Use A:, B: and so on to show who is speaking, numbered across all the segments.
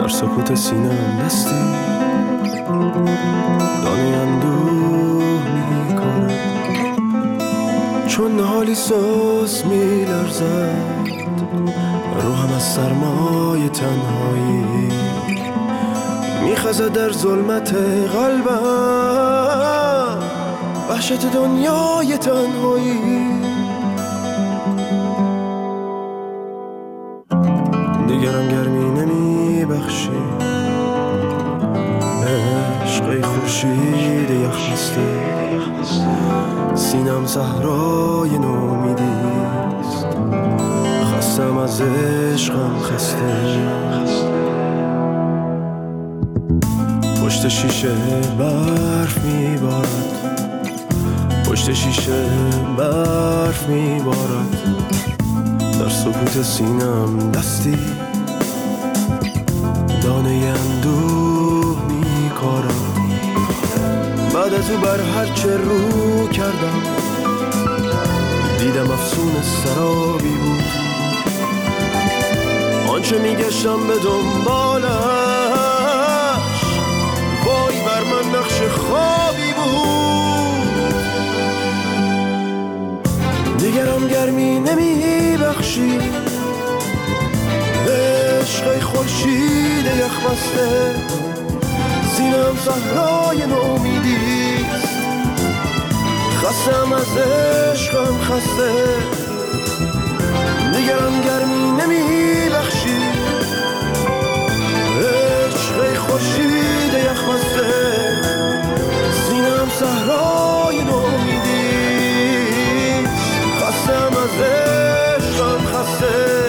A: سکوت سینه‌ام دستی دانه اندوه می‌کارد، چون نهالی سوز می‌لرزد روحم از سرمای تنهایی، می‌خزد در ظلمت قلبم وحشت دنیای تنهایی. دیگرم گرمی نمیبخشی، عشق خورشید یخ بسته، سینم صحرای نومیدیست، خستم از عشقم خسته. پشت شیشه برف میبارد، پشت شیشه برف میبارد، در سکوت سینم دستی دانه اندوه میکارم. بعد از او بر هرچه رو کردم دیدم افسون سرابی بود، آنچه میگشتم به دنبالش وای بر من نقش خوابی بود. دیگرم گرمی نمیبخشی، عشق خورشید یخ بسته، سینم صحرای نومیدیست، خستم از عشقم خسته. دیگرم گرمی نمیبخشی، عشق خورشید یخ بسته، سینم صحرای نومیدیست، خستم از عشقم خسته.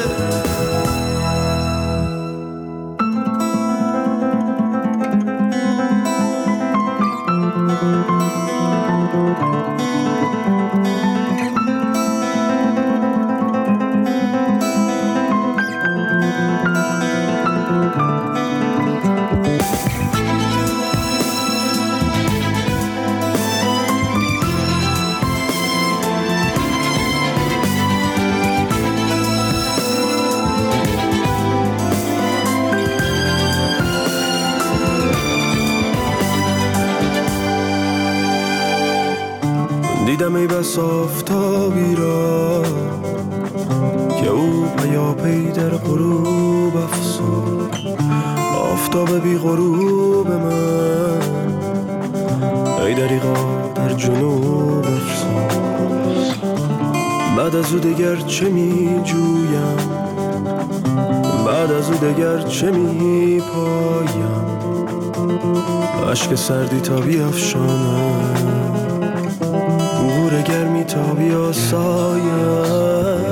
A: دیدم ای بس آفتابی را که او پیاپی در غروب افسود، آفتاب بی غروب من ای دریغا در جنوب افسود. بعد از او دگر چه می جویم، بعد از او دگر چه می پایم، عشق سردی تا بیفشانم گور گرمی تا بیاسایم.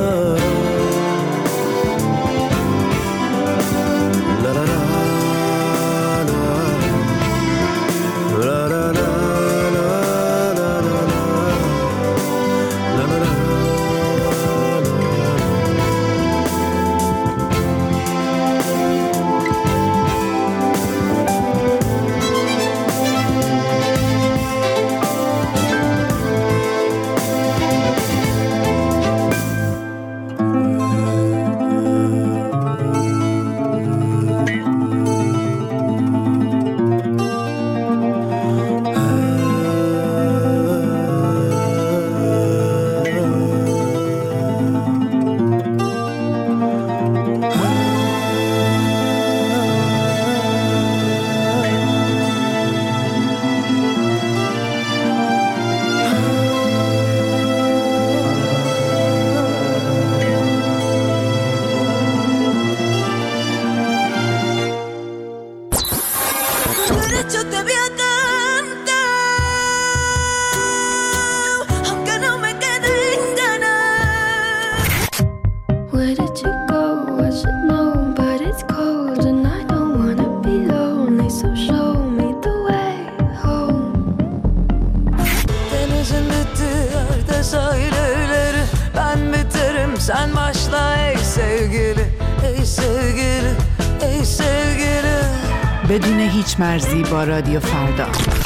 B: Sen başla ey sevgili, ey sevgili, ey sevgili.
C: بدون هیچ مرزی با رادیو فردا.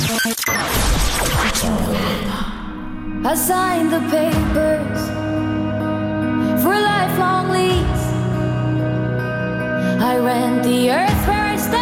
D: I signed the papers for a lifelong lease. I rent the earth where I stand.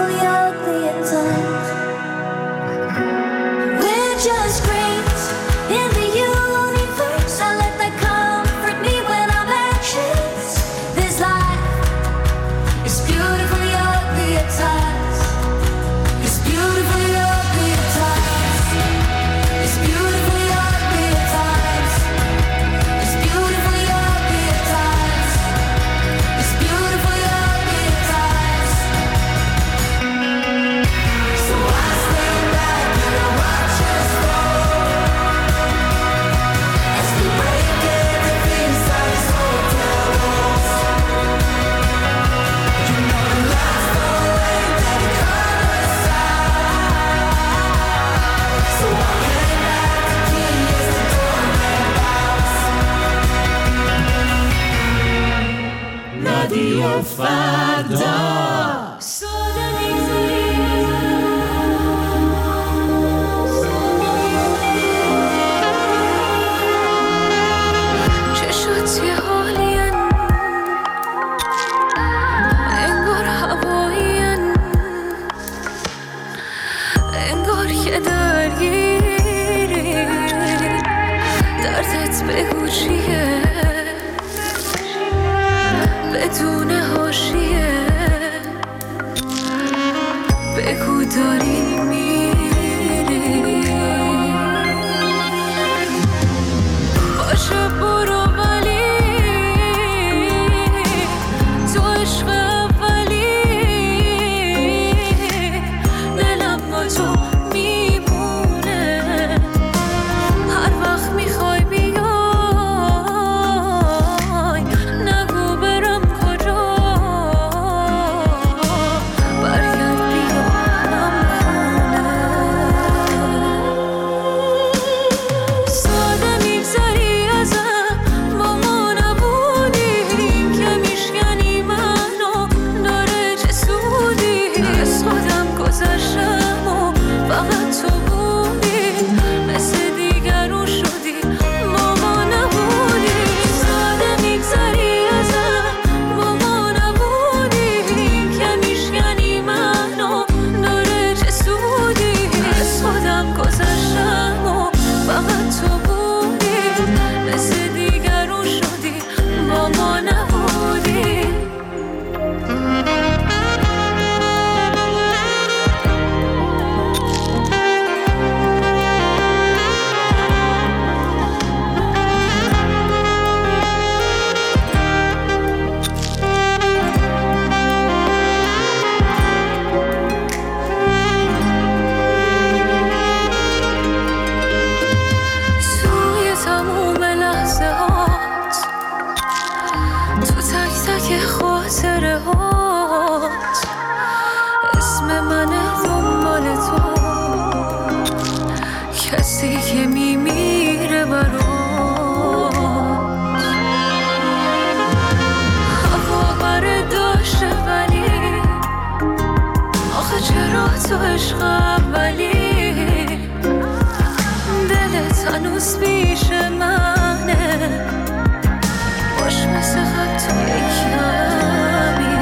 D: beautifully ugly at times. We're just grains in the universe. I let that comfort me when I'm anxious. This life is beautifully ugly at times. It's beautifully ugly at times. It's beautifully ugly at times. It's beautifully ugly at times. It's beautifully ugly at times. So I stand back and I watch us fall as we break everything inside this hotel walls. You know the last away that it cut us out. So I came back to key as the doorman bows.
E: رادیو فردا
B: چشات یه حالین انگار هوایین انگار که درگیری دردت بگو چیه بدون حاشیه بگو داری میری باشه برو ولی تو عشق اولی دلم با تو میمونه هر وقت میخوای بیای نگو برم کجا برگرد بیانم خونه ساده میگذری ازم با ما نبودیم که میشکنی منو داره چه سودی از خودم گذشتم و فقط تو بودی مثل دیگرون شدی با ما نبودی ساده میگذری ازم با ما نبودیم که میشکنی منو داره چه سودی از خودم گذشتم و فقط تو بودی مثل دیگرون شدی با ما نبودی توی تموم لحظه هات تو تک تک خاطره هات اسم منه دنبال تو کسی که میمیره برات هوا بره داشته ولی آخه چرا تو عشق اولی دلت هنوز پیش منه باش مثل خط توی کمی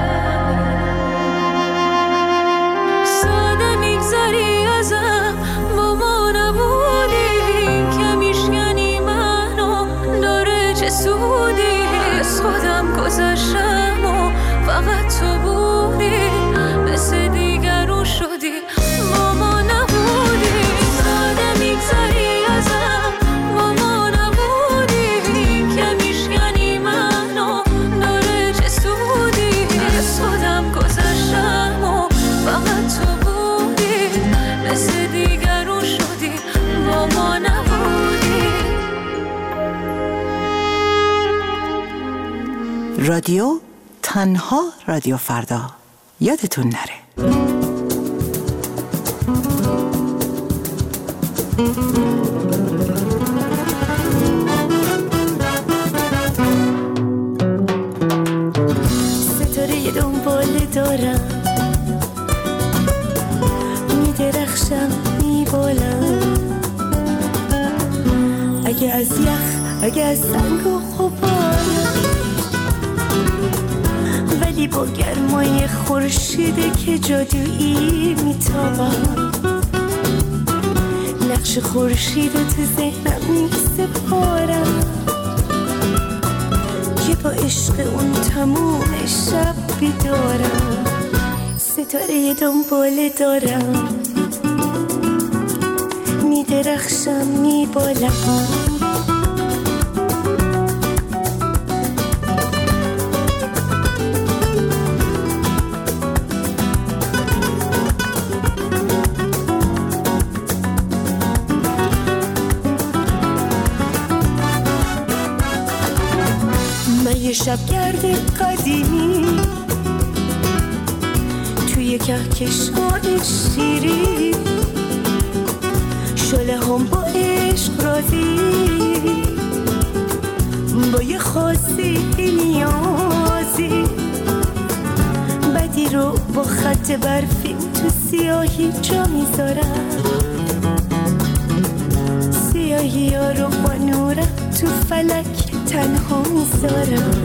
B: ساده میگذری ازم با ما نبودیم که میشکنی منو داره چه سودی از خودم گذشتم و فقط تو بودی مثل دیگرون شدی با ما نبودی ساده میگذری ازم با ما نبودیم که میشکنی منو داره چه سودی از خودم گذشتم و فقط تو بودی مثل دیگرون شدی با ما نبودی
C: رادیو تنها رادیو فردا یادتون نره.
D: ستاره دنبال دارم میدرخشم میبالم اگه از یخ اگه از سنگ و غبار ولی
F: گاهی با گرمای خورشیده که جادویی میتابم، نقش خورشید تو ذهنم میسپارم که با عشق اون تموم شب بیدارم، ستاره دنباله دارم، میدرخشم میبالم. یه شبگرد قدیمی توی کهکشان شیری، شعله هم با عشق راضی، با یه خاصی نیازی، بدی رو با خط برفی تو سیاهی جا میذارم، سیاهی ها رو با نورت تو فلک تنها میذارم.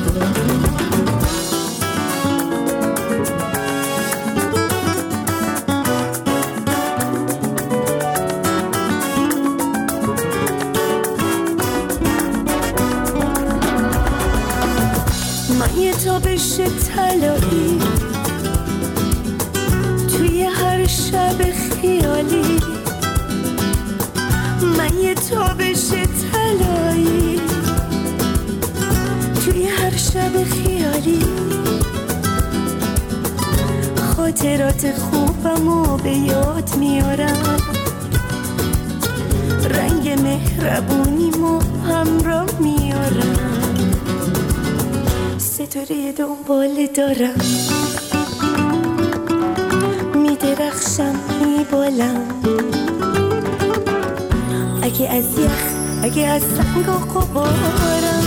F: من یه تابش طلایی توی هر شب خیالی، من یه تابش طلایی توی هر شب خیالی، خاطرات خوبمو به یاد میارم، رنگ مهربونیمو همراه میارم، ستاره دنباله دارم، میدرخشم میبالم، اگه از یخ اگه از سنگ و غبارم،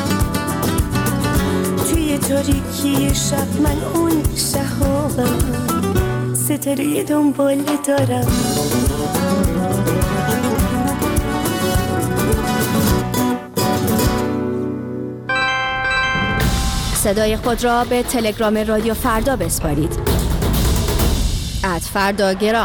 F: توی تاریکی شب من اون شهابم، ستاره دنباله دارم.
G: صدای خود را به تلگرام رادیو فردا بسپارید. @فرداگرام.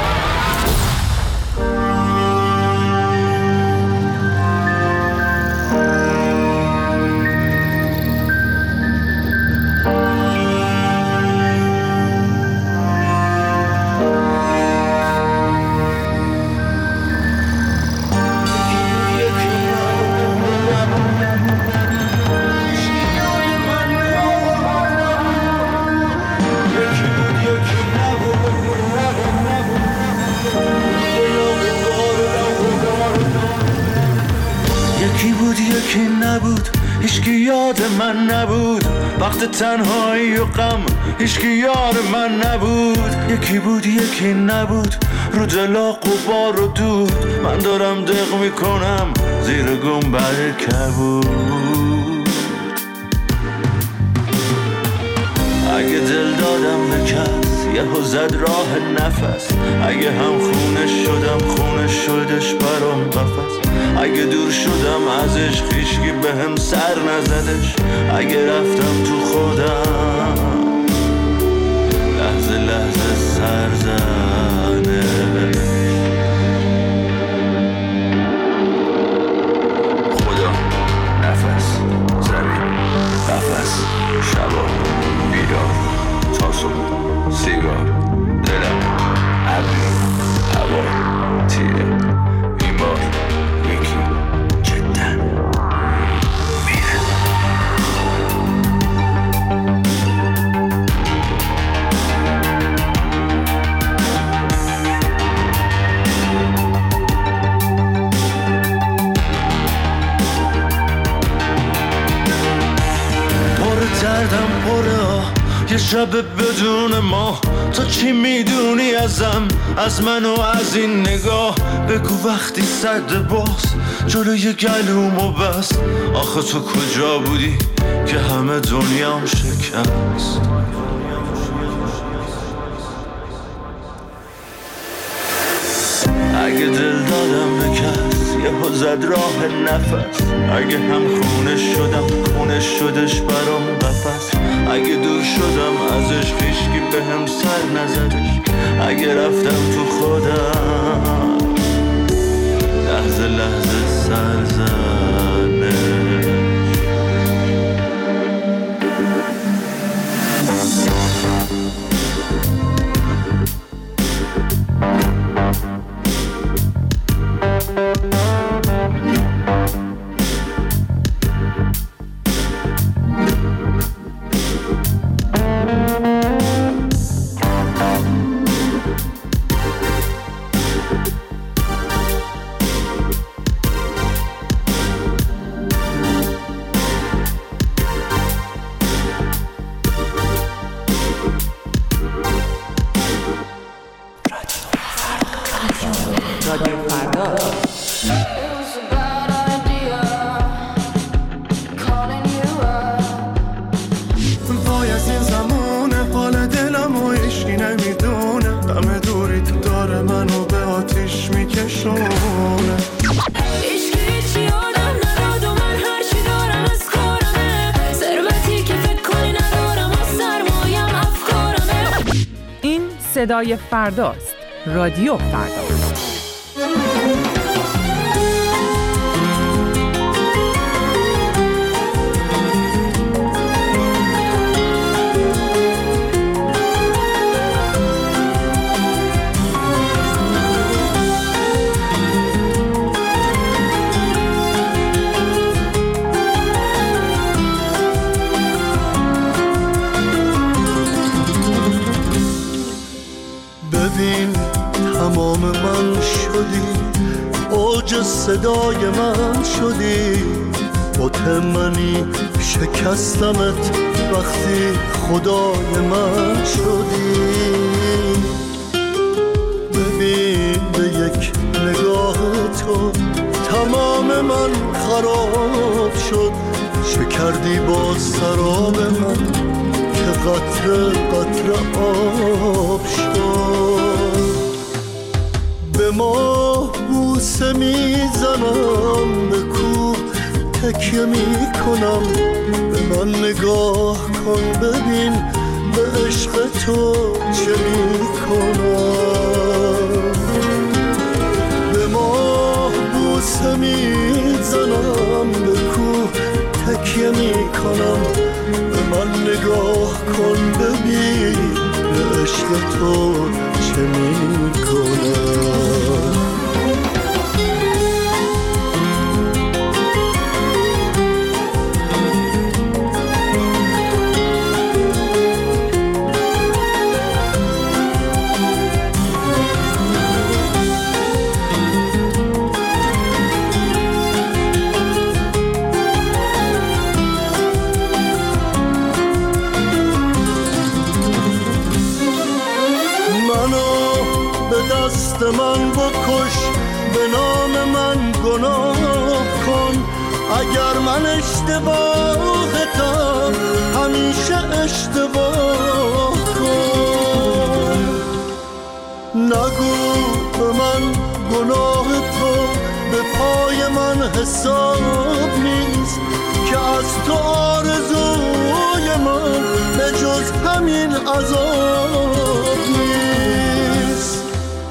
A: یکی نبود، هیچکی یاد من نبود، وقت تنهایی و غم هیچکی یار من نبود. یکی بود یکی نبود، رو دلا غبار و دود، من دارم دق میکنم زیر گنبد کبود. اگه دل دادم به کس یهو زد راه نفس، اگه هم خونه شدم خونه شدش برام قفس، اگه دور شدم ازش هیچکی بهم سر نزدش، اگه رفتم تو خودم لحظه لحظه سر زنش. خدا، نفس، زمین، قفس، شبا، بیدار، تا صبح، سیگار، دلم، ابری، هوا، تیره، بیمار، یکی جدا میره. پر دردم پره، یه شب بدون ما، تو چی میدونی ازم، از من و از این نگاه؟ بگو وقتی صد باز جلوی گلومو بست، آخه تو کجا بودی که همه دنیام شکست؟ اگه دل دادم به کس یهو زد راه نفس، اگه هم خونه شدم خونه شدش برام قفس، اگه دور شدم ازش هیچکی بهم سر نزدش، اگه رفتم تو خودم لحظه لحظه سر زنش.
H: صدای فرداست. رادیو فردا.
A: تمام من شدی، اوج صدای من شدی، مطمئنی شکستمت وقتی خدای من شدی. ببین به یک نگاه تو تمام من خراب شد، شکردی با سراب من که قطره قطره آب شد. به ماه بوسه میزنم، به کوه تکیه میکنم، به من نگاه کن ببین به عشق تو چه میکنم. به ماه بوسه میزنم، به کوه تکیه میکنم، به من نگاه کن ببین به عشق تو چه میکنم. من بکش، به نام من گناه کن، اگر من اشتباهتم همیشه اشتباه کن. نگو به من گناه تو به پای من حساب نیست، که از تو آرزوی من به جز همین عذاب نیست.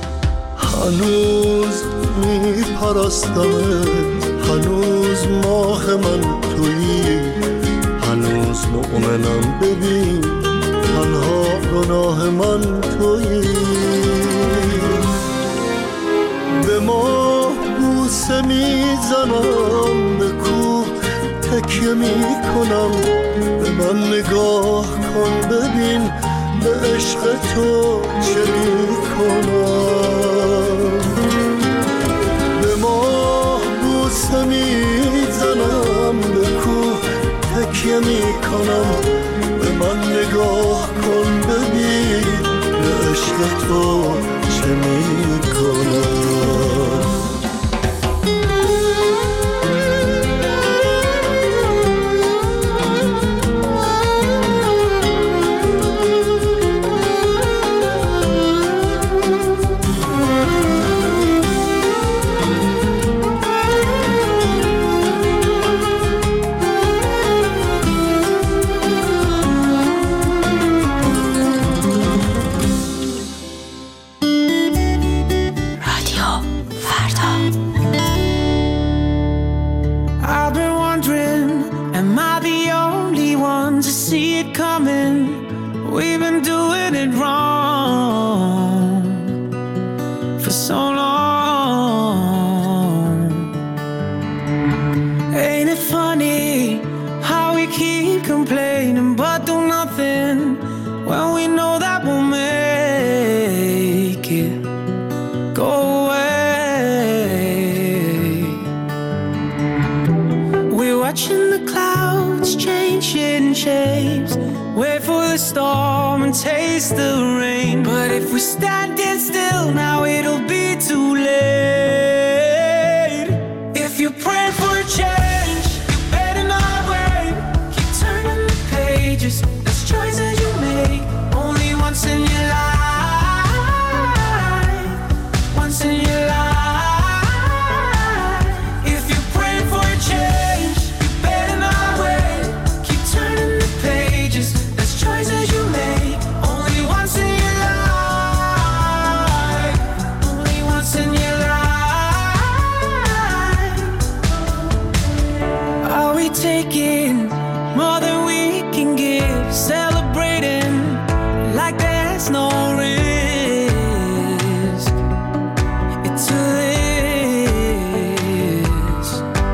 A: هنوز میپرستمت، هنوز ماه من تویی، هنوز مؤمنم ببین تنها گناه من تویی. به ماه بوسه میزنم، به کوه تکیه میکنم، به من نگاه کن ببین به عشق تو چه میکنم. به ماه بوسه میزنم، به کوه تکیه میکنم، به من نگاه کن ببین به عشق تو چه میکنم.
I: storm and taste the rain. But if we're standing still now, it'll be too late. If you're praying for a change, you better not wait. Keep turning the pages, there's choices you make only once in your life. Once in your life. If you're praying for a change, you better not wait. Keep turning the pages, there's choices you make only once in your life. Only once in your life. Are we taking more than we can give? Celebrating like there's no risk. It's a list.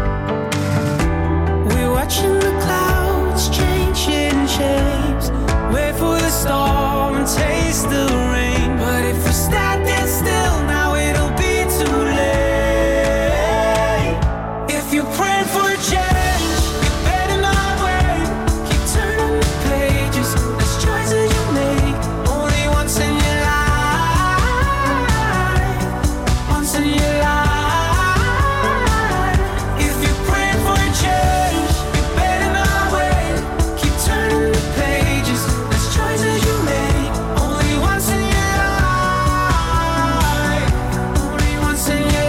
I: We're watching the clouds changing shapes. Wait for the storm and taste the rain. But if we're standing still now, it'll be too late. If you're praying for a change, you better not wait. Keep turning the pages, there's choices you make only once in your life. Once in your life. If you're praying for a change, you better not wait. Keep turning the pages, there's choices you make only once in your life. Only once in your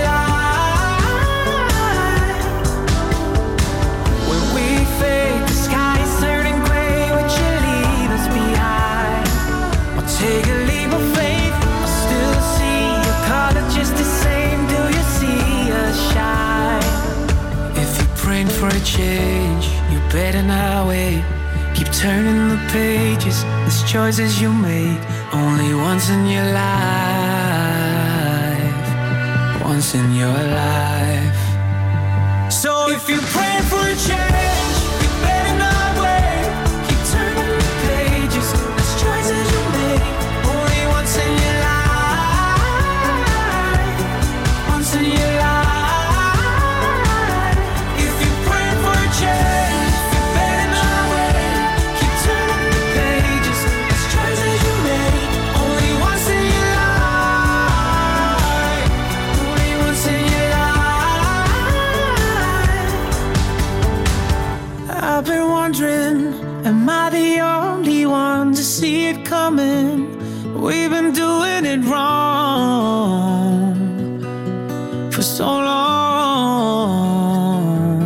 I: life. When we fade, the sky is turning gray. Would you leave us behind? Or take a leap of faith? I still see your color just the same. Do you see us shine? If you're praying for a change, you better not wait. Keep turning the pages, there's choices you make only once in your life. Once in your life. So if you're praying for a change, you better not wait. Keep turning the pages, there's choices you make only once in your life. Once in your life. If you're praying for a change, you better not wait. Keep turning the pages, there's choices you make only once in your life. Only once in your life. I've been wondering, am I the only one to see it coming? We've been doing it wrong for so long.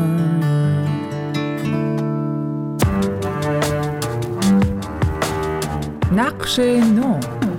H: نقش نو.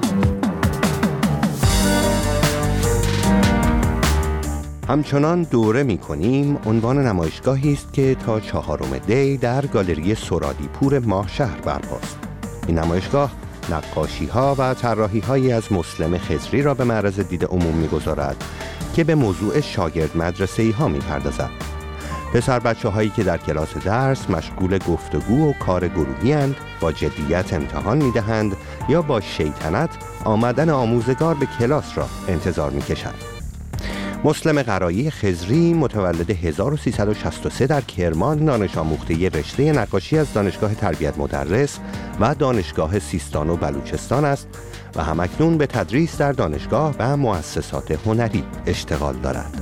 J: همچنان دوره می کنیم عنوان نمایشگاهی است که تا 4 دی در گالری سرادیپور ماهشهر برپاست. این نمایشگاه نقاشی‌ها و طراحی‌هایی از مسلم خضری را به معرض دید عموم می‌گذارد که به موضوع شاگرد مدرسه‌ای‌ها می‌پردازد. پسر بچه‌هایی که در کلاس درس مشغول گفتگو و کار گروهی‌اند، با جدیت امتحان می‌دهند یا با شیطنت آمدن آموزگار به کلاس را انتظار می‌کشند. مسلم قرایی خضری متولد 1363 در کرمان، دانش آموخته رشته نقاشی از دانشگاه تربیت مدرس و دانشگاه سیستان و بلوچستان است و همکنون به تدریس در دانشگاه و مؤسسات هنری اشتغال دارد.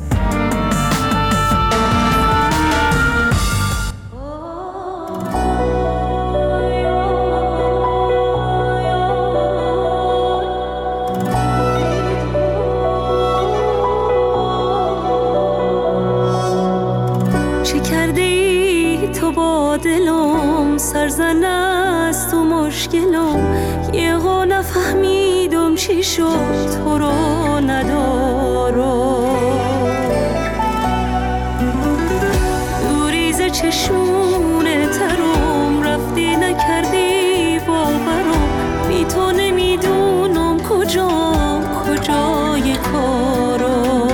F: سرزن است و مشکلم یه ها نفهمیدم چی شد تو رو ندارم دوریز چشمونه ترم رفتی نکردی باورم بی تو نمیدونم کجای کارم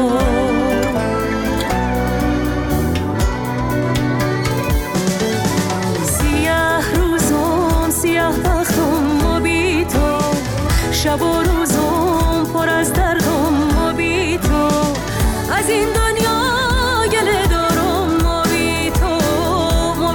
F: شب و روزم پر از دردم و بی تو از این دنیا گله دارم و بی تو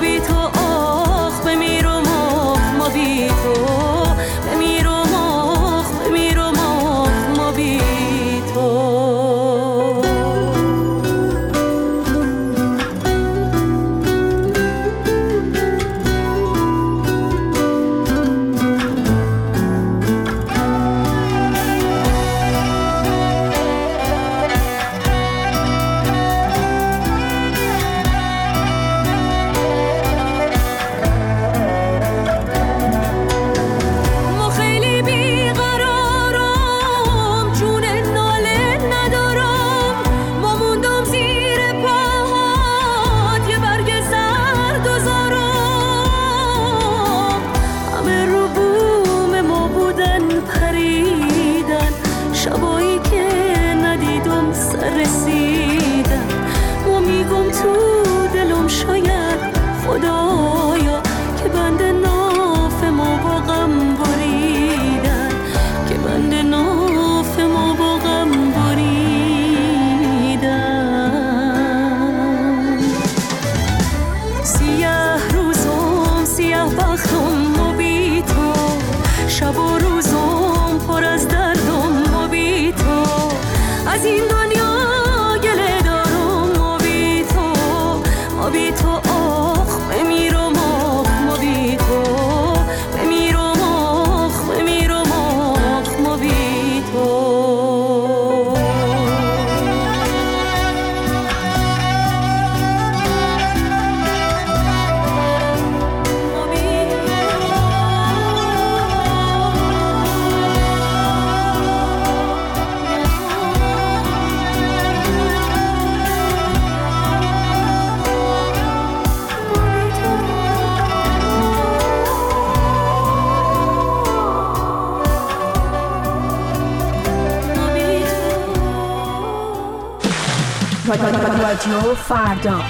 H: رادیو فردا.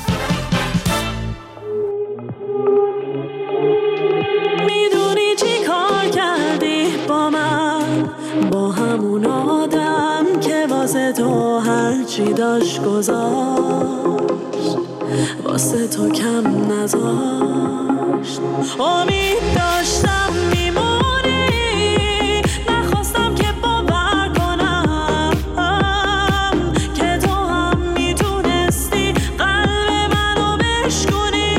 F: میدونی چی کار کردی با من، با همون آدم که واسه تو هرچی داشت گذاشت، واسه تو کم نذاشت. امید داشتم میمونی، نخواستم که باور کنم که تو هم میتونستی قلب منو بشکنی.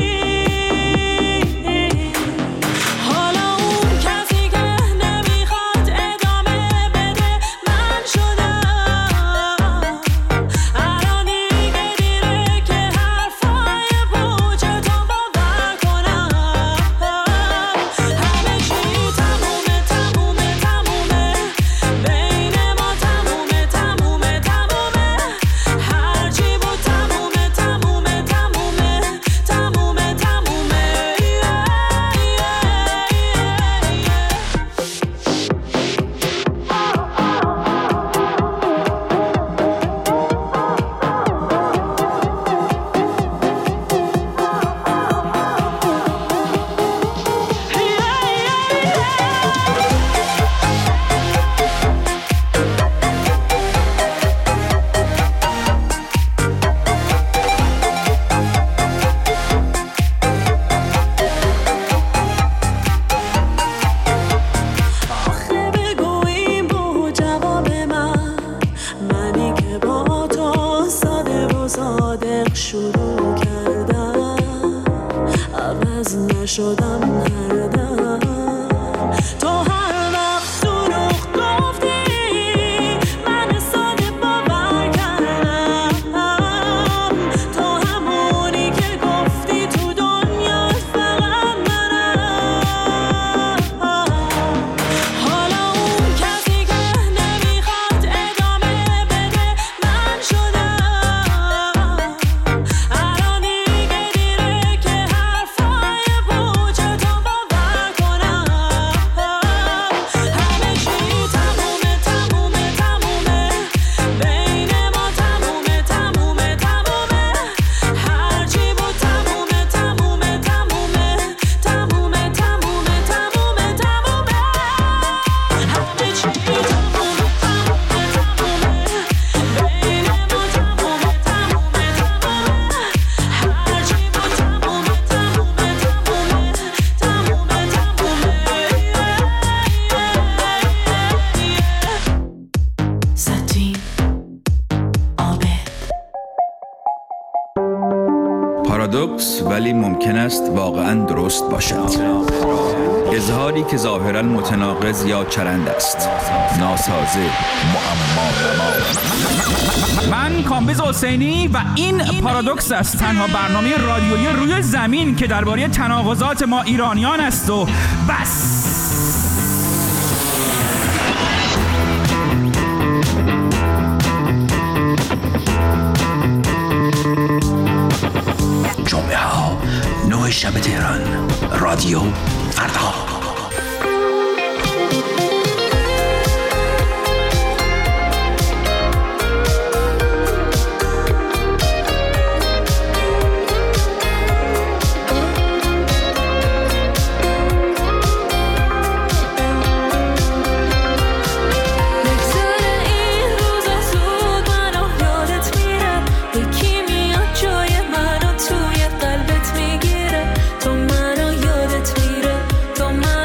F: حالا اون کسی که نمیخواد ادامه بده من شدم. الان دیگه دیره که حرفای پوچ تو باور کنم. همه چی تمومه تمومه تمومه، بین ما تمومه تمومه تمومه، هرچی بود تمومه تمومه تمومه تمومه تمومه. آخه بگو این بود جواب من، منی که با تو ساده و صادق شروع کردم، عوض نشدم هر دم. تو هر وقت دروغ گفتی من ساده باور کردم، تو همونی که گفتی تو دنیا فقط منم. حالا اون کسی که نمیخواد ادامه بده من شدم. الان دیگه دیره که حرفای پوچ تو باور کنم. همه چی تمومه تمومه تمومه، بین ما تمومه تمومه تمومه، هرچی بود تمومه تمومه تمومه تمومه تمومه تمومه تمومه. همه چی تمومه تمومه تمومه، بین ما تمومه تمومه تمومه، هرچی بود تمومه تمومه تمومه تمومه. ساتین آبد.
K: پارادوکس ولی ممکن است واقعاً درست باشد. اظهاری که ظاهراً متناقض یا چرند است، ناسازه، معما.
L: من کامبیز حسینی و این پارادوکس است، تنها برنامه رادیویی روی زمین که درباره تناقضات ما ایرانیان است و بس.
M: جمعه ها 9 شب تهران، رادیو فردا.
F: تو منو یادت میره، تو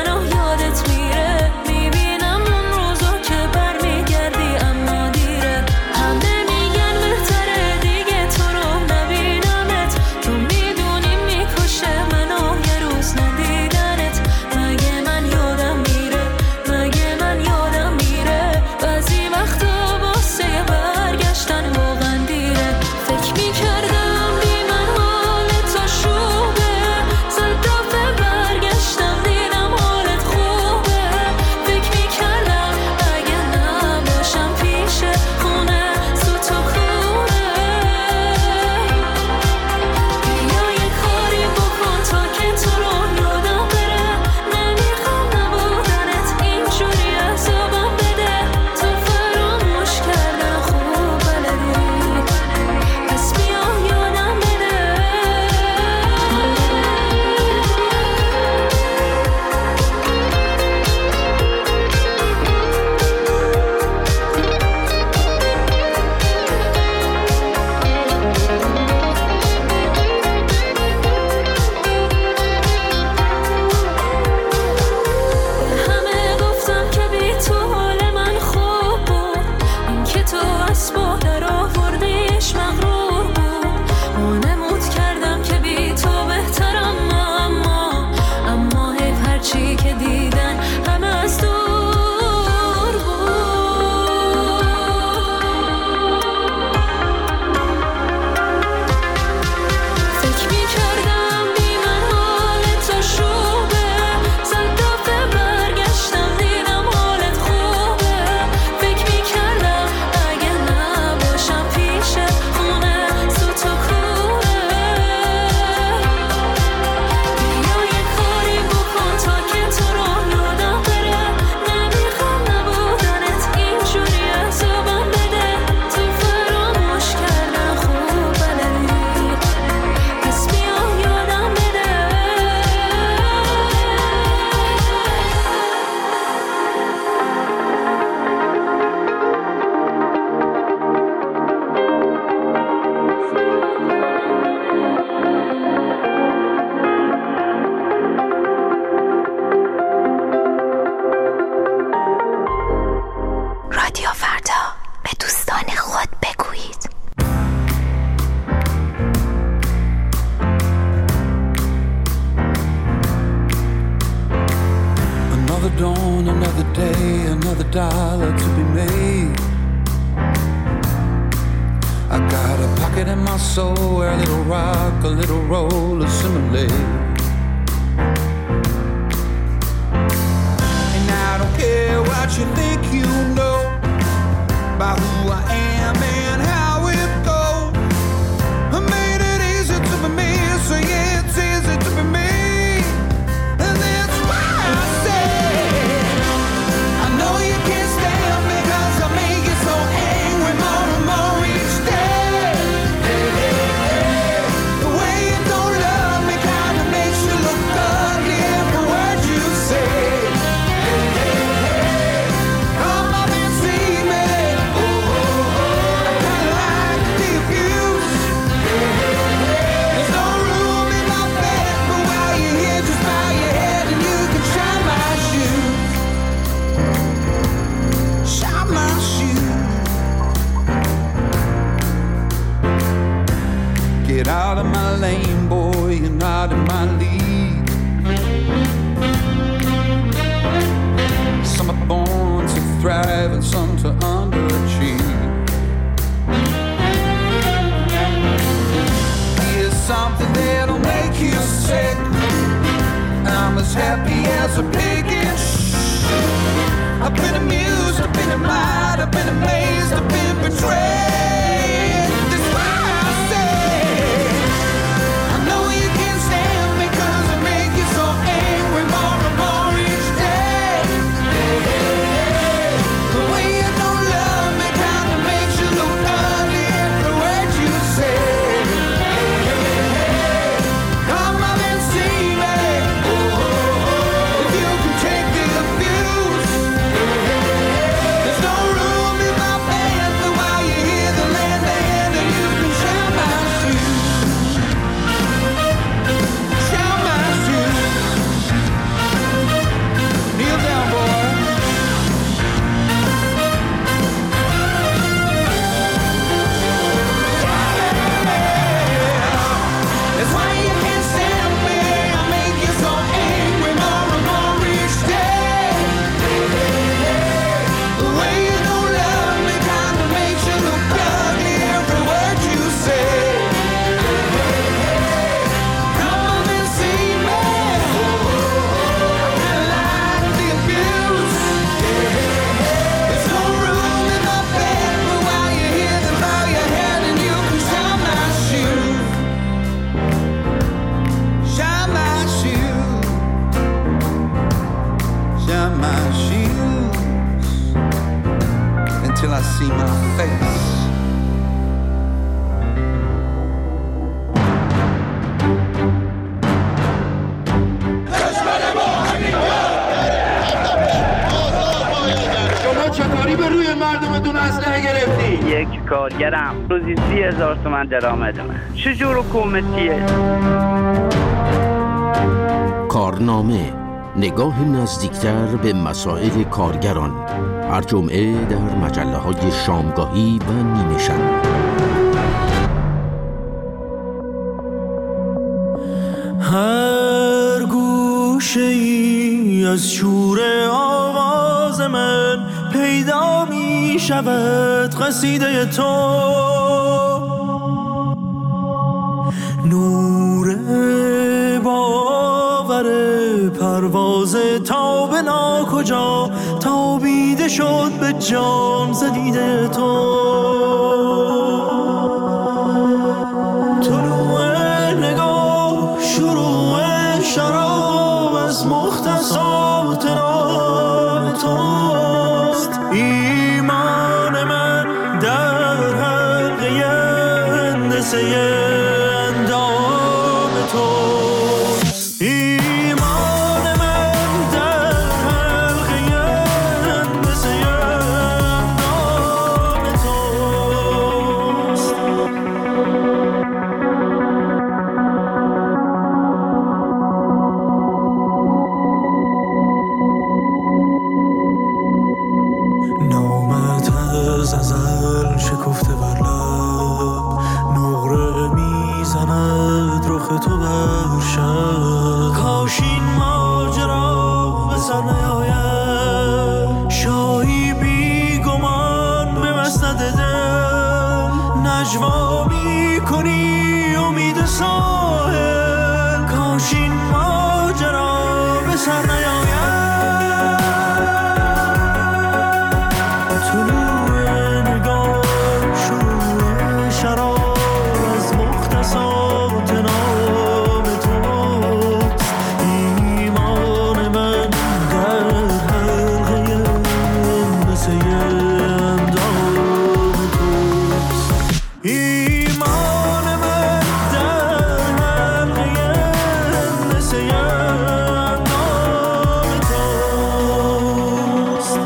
N: dollar to be made. I got a pocket in my soul where a little rock, a little roll assimilate. And I don't care what you think you know about who I am and how it goes. I made it easy to be me, so yeah, it's easy to be me. And that's why I say I know you can't stand me, 'cause I make you so angry more and more each day. The way you don't love me kinda makes you look ugly every word you say. Come up and see me. I kinda like the abuse. There's no room in my bed, but while you're here, just bow your head and you can shine my shoes. Shine my shoes. Get out of my lane, boy, you're not in my league. Some are born to thrive and some to underachieve. Here's something that'll make you sick. I'm as happy as a pig in shit. I've been amused, I've been admired, I've been amazed, I've been betrayed. That's why I say I know you can't stand me, 'cause I make you so angry more and more each day. The way you don't love me kinda makes you look ugly every word you say. Come up and see me. If you can take the abuse. There's no room in my bed, but while you're here, the land and you can shine my shoes. Shine my shoes. Kneel down, boy. That's why you can't stand me. I make you so angry more and more each day. The way you don't love me kinda makes you look ugly every word you say. Come on and see me. I like the abuse. There's no room in my bed, but while you're here, then bow your head and you can shine my shoes. Shine my shoes. Shine my shoes. Until I see my face.
A: شما چطوری به روی مردمتون اسلحه گرفتی؟
O: یک کارگرم روزی 30,000 تومان درآمدمه. چجور حکومتیه؟
P: کارنامه، نگاه نزدیکتر به مسائل کارگران، هر جمعه در مجله‌های شامگاهی و نیمه شب.
A: هر گوشه‌ای از شور آواز من پیدا می شود قصیده تو. نور باور پرواز تا به ناکجا تابیده شد به جام زدیده تو. طلوع نگاه شروع شراب از مختصات راه توست. ایمان من در حلقه هندسه اندام توست. ایمان من در حلقه هندسه اندام توست. نامت از ازل شکفته بر لب، نقره می ساحل کاش این ماجرا به سر نیاید طلوع نگاه شروع شراب از مختصات نام توست ایمان من در حلقه مثل اندام توست ایمان من در حلقه مثل اندام توست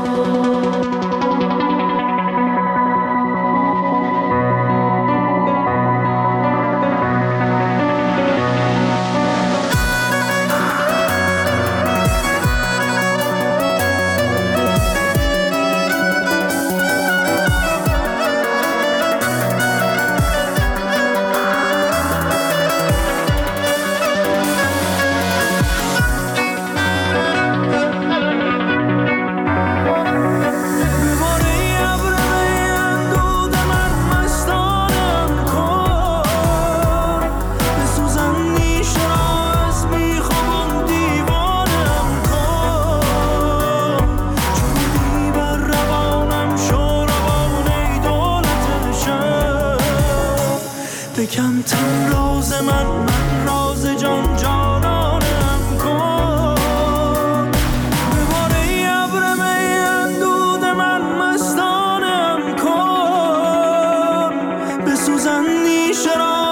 A: بکن تن راز من راز جان جانانم کن بباره ابر می اندود من مستانم کن بسوزن نیش را